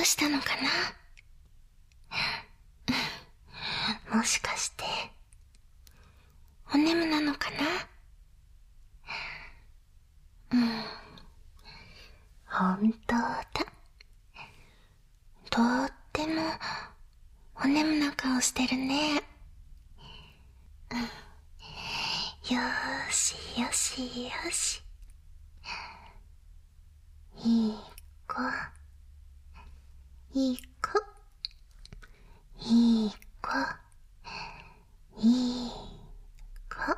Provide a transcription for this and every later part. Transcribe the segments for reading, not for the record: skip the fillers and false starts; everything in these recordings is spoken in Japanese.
うしたのかな。もしかして、お眠なのかな。本当だ。とっても、お眠な顔してるね。よーしよしよし。いい子、いい子、いい子、いい子。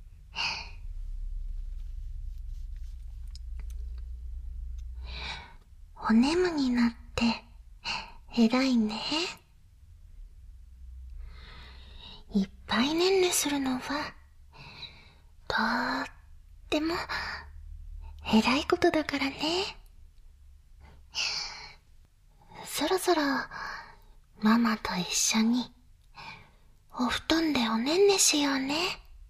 お眠になって偉いね。いっぱいねんねするのはとっても偉いことだからね。そろそろママと一緒にお布団でおねんねしようね。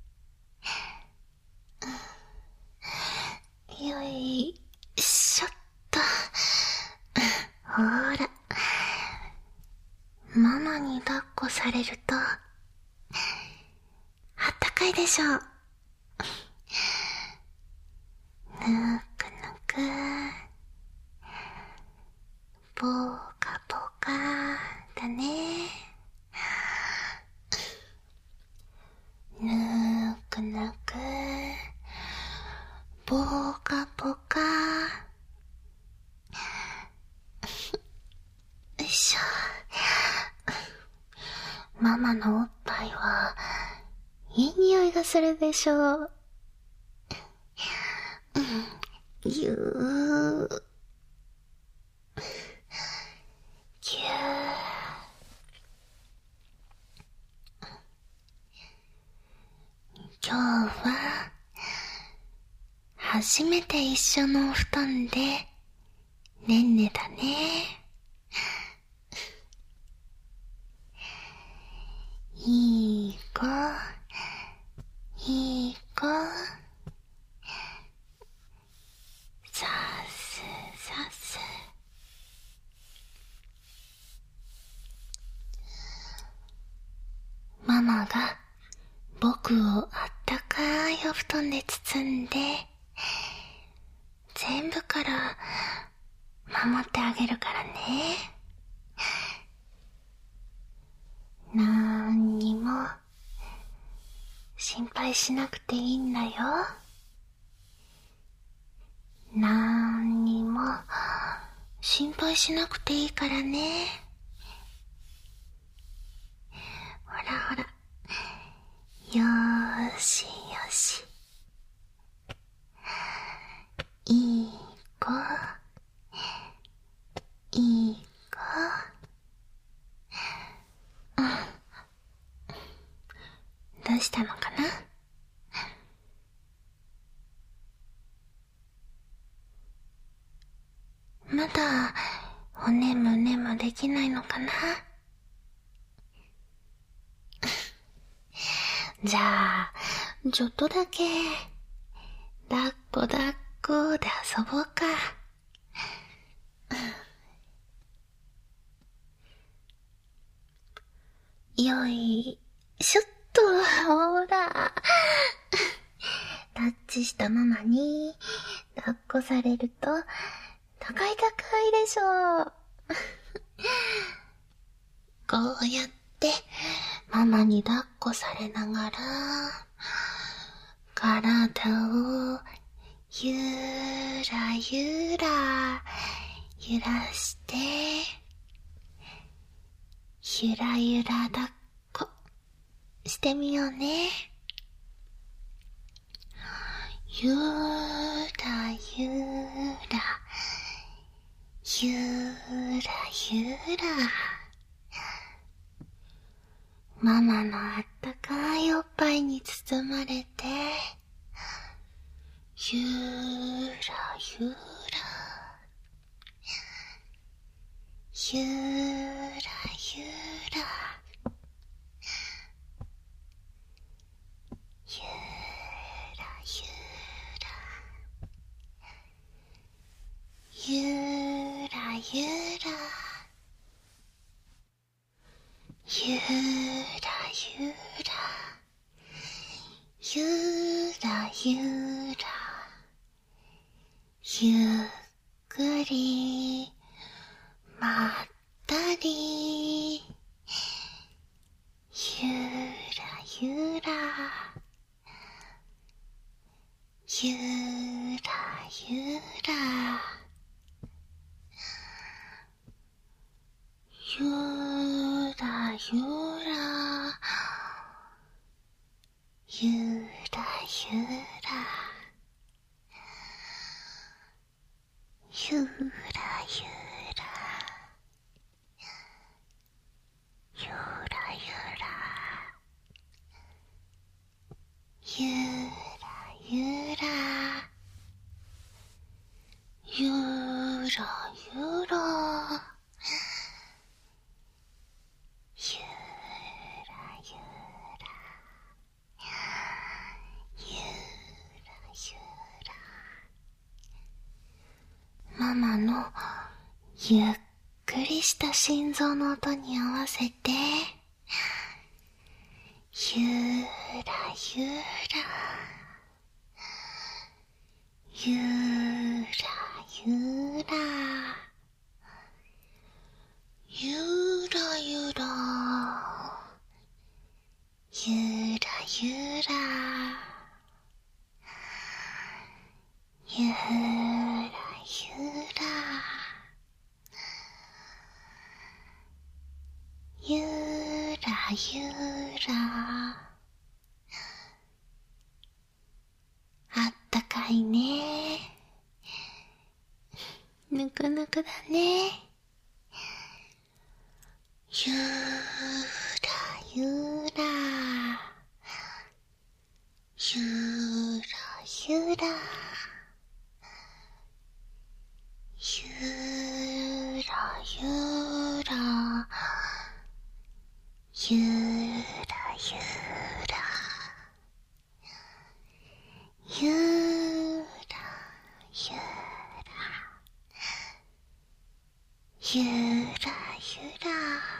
よいしょっと。ほーら、ママに抱っこされるとあったかいでしょ。ぬくぬく、ぽかぽかだね。ぬくぬく、ぽかぽか。よいしょ。ママのおっぱいはいい匂いがするでしょう。ぎゅー、ぎゅー。今日は初めて一緒のお布団でねんねだね。いい子、いい子。さすさす。ママが僕をあったかいお布団で包んで全部から守ってあげるからね。なんにも心配しなくていいんだよ。なんにも心配しなくていいからね。ほらほら、よーしよし。いい子、いい子。どうしたのかな。まだおねむねむできないのかな。じゃあちょっとだけ抱っこ抱っこで遊ぼうか。よいしょっと。ほら、タッチしたママに抱っこされると高いでしょう。こうやってママに抱っこされながら体をゆらゆら揺らしてゆらゆら抱っこしてみようね。ゆらゆらゆらゆら。ママのあったかいおっぱいに包まれてゆらゆらゆらゆらゆらゆらゆらゆらゆらゆら、ゆらゆら、ゆっくり、まったり、ゆらゆら、ゆらゆら、ゆらゆら、ゆらゆら、ゆらゆら、ゆらゆら、ゆらゆら、ゆらゆら、ゆらゆら、ゆらゆら、ママのゆっくりした心臓の音に合わせて、ゆらゆら、ゆらゆら、ゆらゆら、ゆらゆら、ゆらゆら、ゆらゆら、あったかいね。ぬくぬくだね。ゆらゆら、ゆらゆら、ゆらゆら、ゆらゆら、ゆらゆら、ゆらゆら、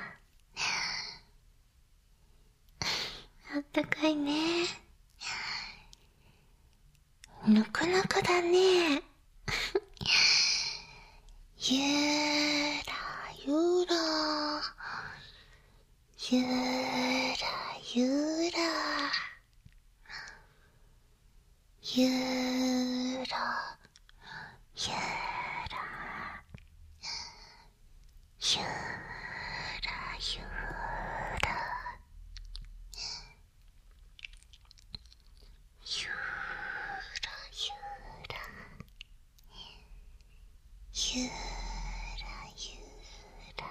あったかいね。ぬくぬくだね。ゆらゆら、ゆらゆら、ゆらゆら、ゆらゆら、ゆらゆら、ゆらゆら、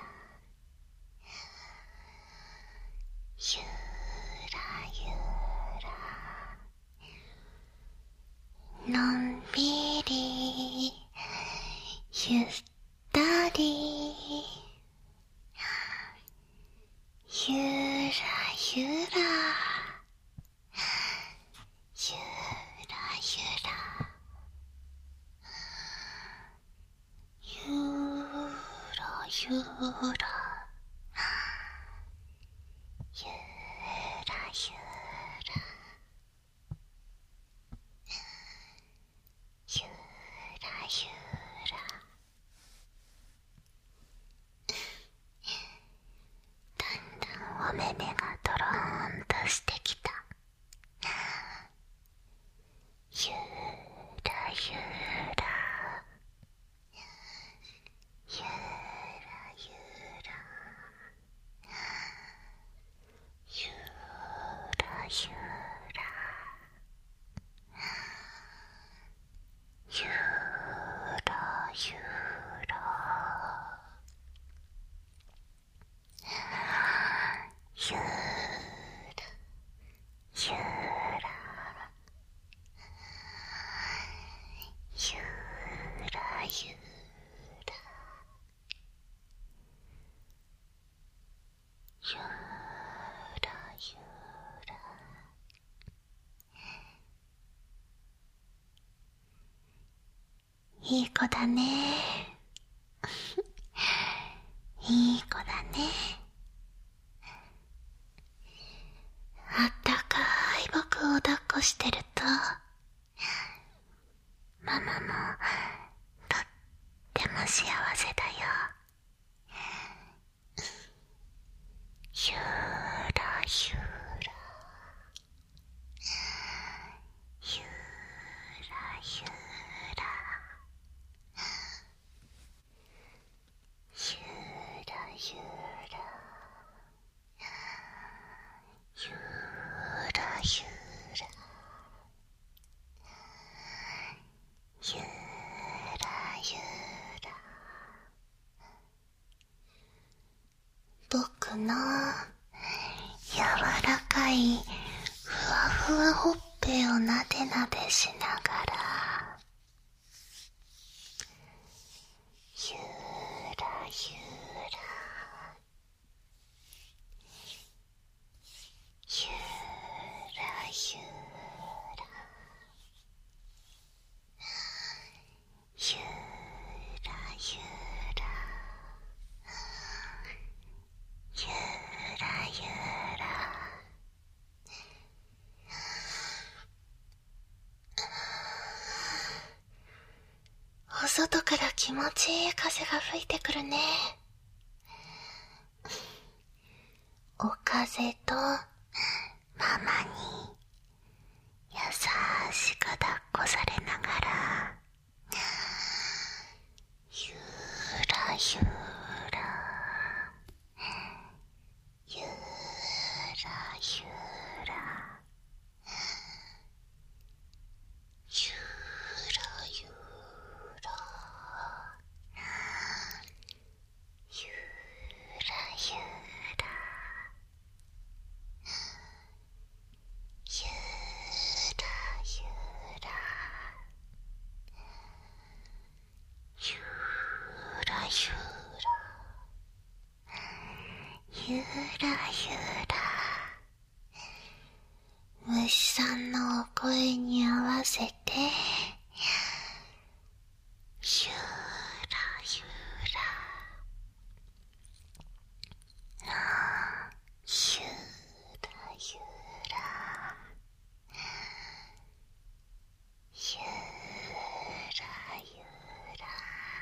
ゆらゆら、のんびりゆったり、ゆらゆら、ゆらゆら、ゆらゆら、ゆらゆら、ゆらゆら、だんだんお目目がドローンとしてきた。ゆらゆら、ゆらゆら、ゆらゆら、ゆらゆら、ゆらゆら、ゆらゆら、ゆらゆら、いい子だね。いい子だね。 してると、ママもとっても幸せだよ。ゆーらゆーら、ゆーらゆーら、ゆーらゆーら、ゆーらゆーら、ゆーらゆーら。僕の柔らかいふわふわほっぺをなでなでしながら、ゆーらゆーら、ゆーらゆーら、ゆーらゆーら、ゆーらゆーら。お外から気持ちいい風が吹いてくるね。お風とママに優しく抱っこされながら、ゆーらゆーら、ゆーらゆーら、ゆーらゆーら、ゆーらゆーら、ゆーらゆーら、ゆーらゆーら、ゆーらゆーら。虫さんのお声に合わせて、ゆーらゆーら、ゆーらゆーら、ゆーらゆーら、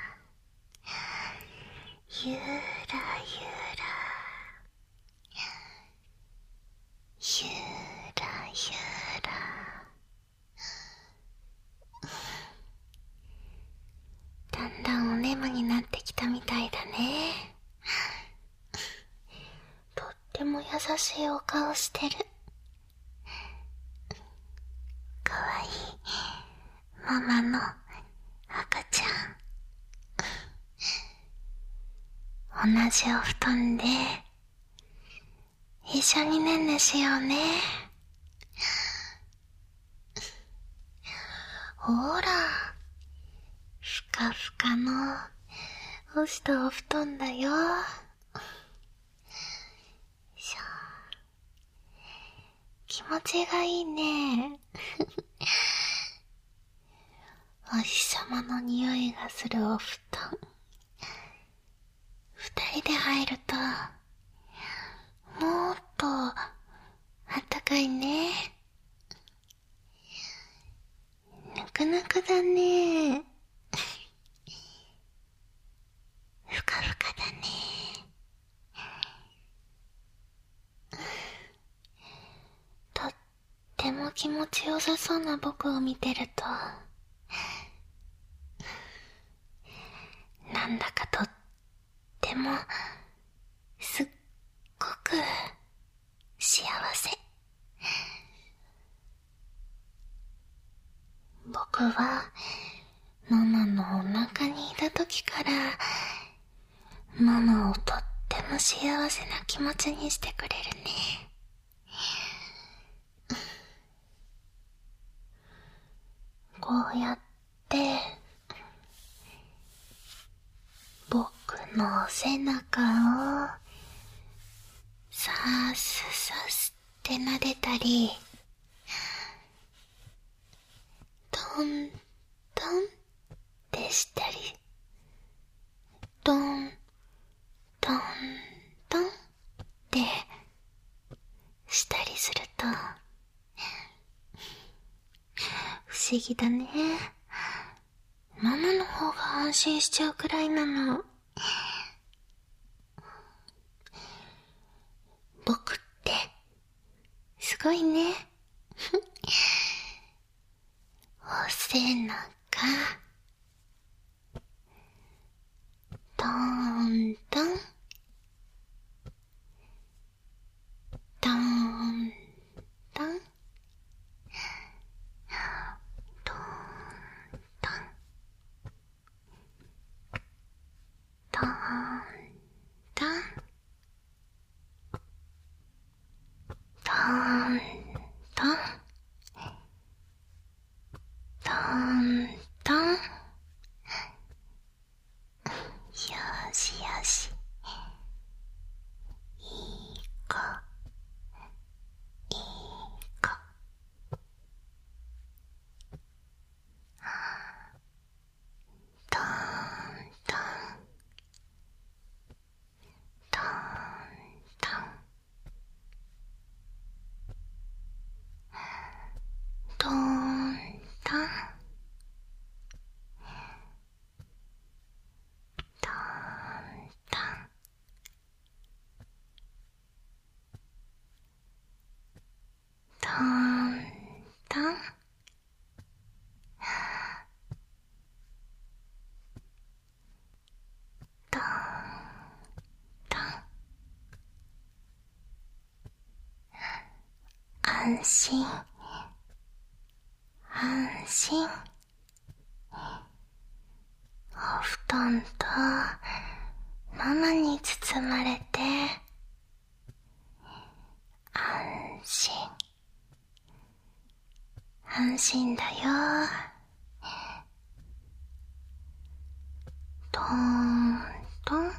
ゆーらゆーら、ゆーらゆーら。だんだんお眠になってきたみたいだね。とっても優しいお顔してる。かわいいママの赤ちゃん。同じお布団で一緒にねんねしようね。ほら、ふかふかの干したお布団だよ。しょ、気持ちがいいね。お日様の匂いがするお布団。二人で入るともっとあったかいね。ぬくぬくだね。ふかふかだね。とっても気持ちよさそうな僕を見てると、なんだかとってもすっごく幸せ。僕はママのお腹にいた時からママをとっても幸せな気持ちにしてくれるね。こうやって僕の背中をさーすさすって撫でたり、トントンってしたり、トントントンってしたりすると、 思議だね。ママの方が安心しちゃうくらいなの。僕って、すごいね。お背中、トントン、トントン、トントン、トントン、トントン、トントン。よしよし。いい子、いい子。トントン、トントン、トントン、トントン、トントン、トントン。安心、安心。お布団とママに包まれて安心、安心だよ。トントン、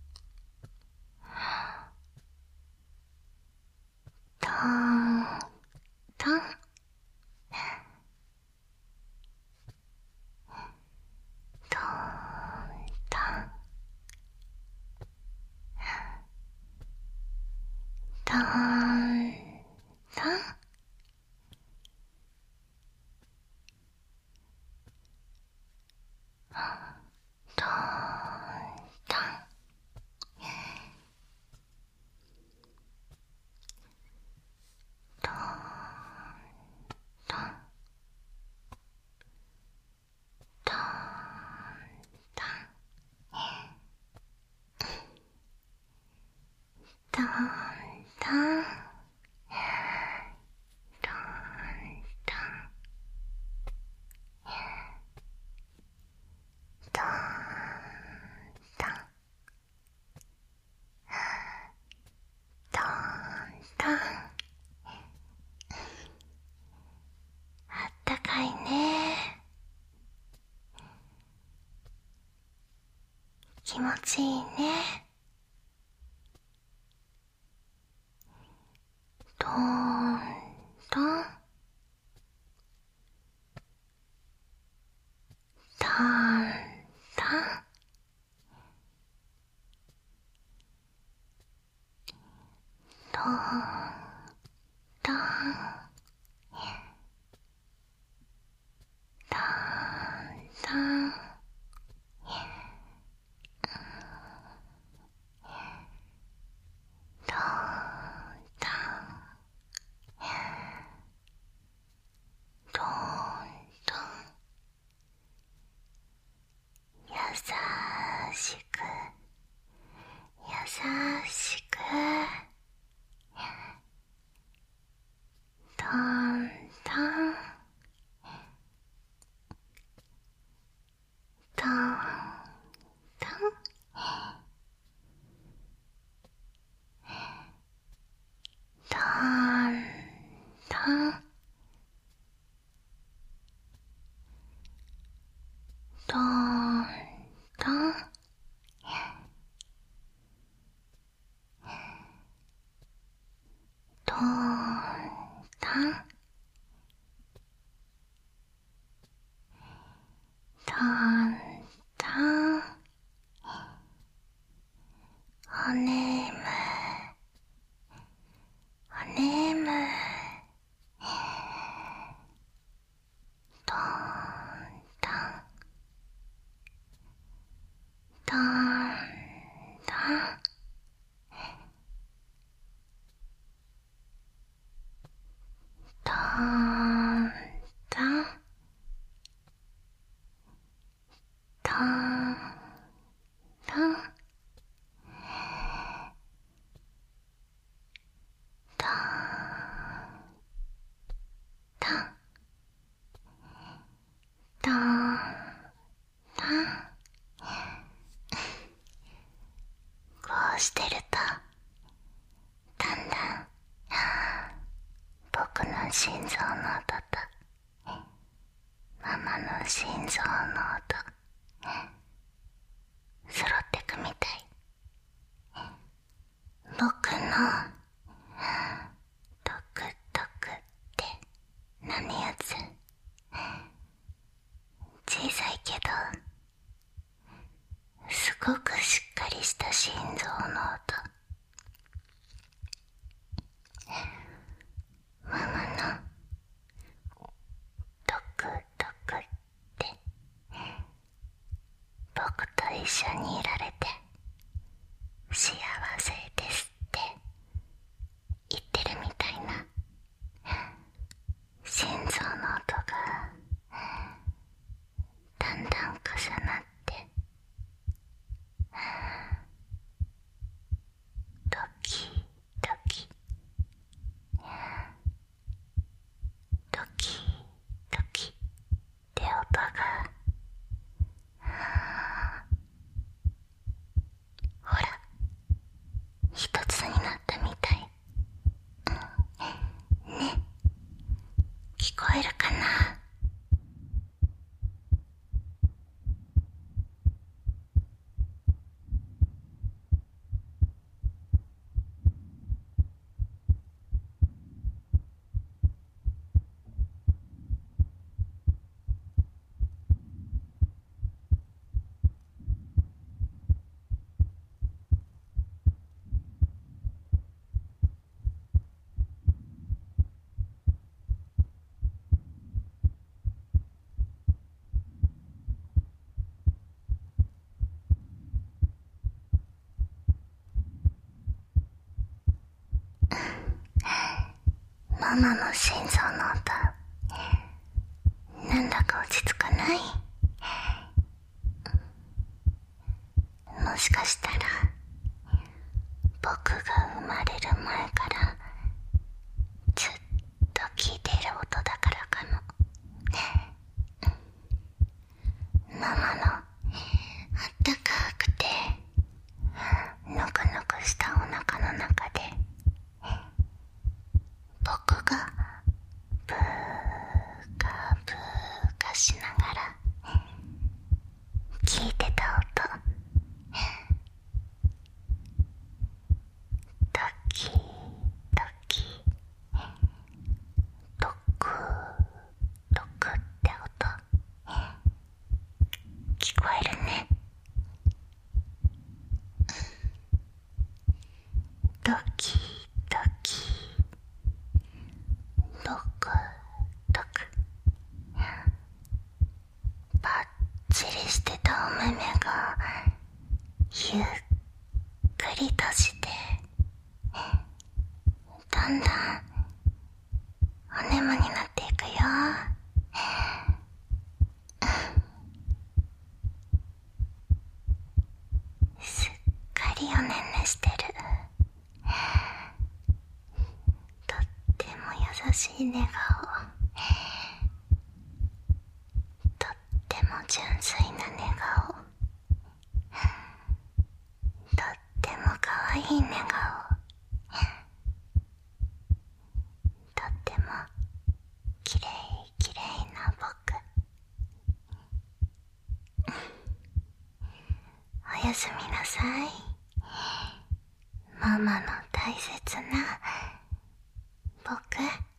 トントン、トントン、トントン、トントン。トントン、トントン、トントン、トントン、トントン、トントン。あったかいね。気持ちいいね。トントン、トントン、トントン、トントン、トントン、トントン。 ん、たん、たん、たん、たん、たん。こうしてると、だんだん、僕の心臓の音と、ママの心臓の音、揃ってくみたい。僕の、トクトクって何やつ？小さいけど、すごくしっかりした心臓の音。ママのトクトクって僕と一緒にいられて幸せですって言ってるみたいな。心臓の音がだんだん重なってドキドキドキドキって音がほら一つになったみたい。ね、聞こえるかな？ママの心臓の音、なんだか落ち着かない？もしかしたら僕が生まれる前からずっと聞いている音だからかも。ママのあったかくてぬくぬくしたお腹の中で僕がブーカブーカしながら聞いてた音、ドキドキドクドクって音聞こえるね。ドキドキドクドク、パッチリしてたお目目がゆっくり閉じて、だんだんお眠になっていくよ。すっかりおねんねしてる。とっても優しい寝顔、とっても純粋な寝顔、とってもかわいい寝顔、とってもきれいきれいな僕。おやすみなさい、ママの大切な僕。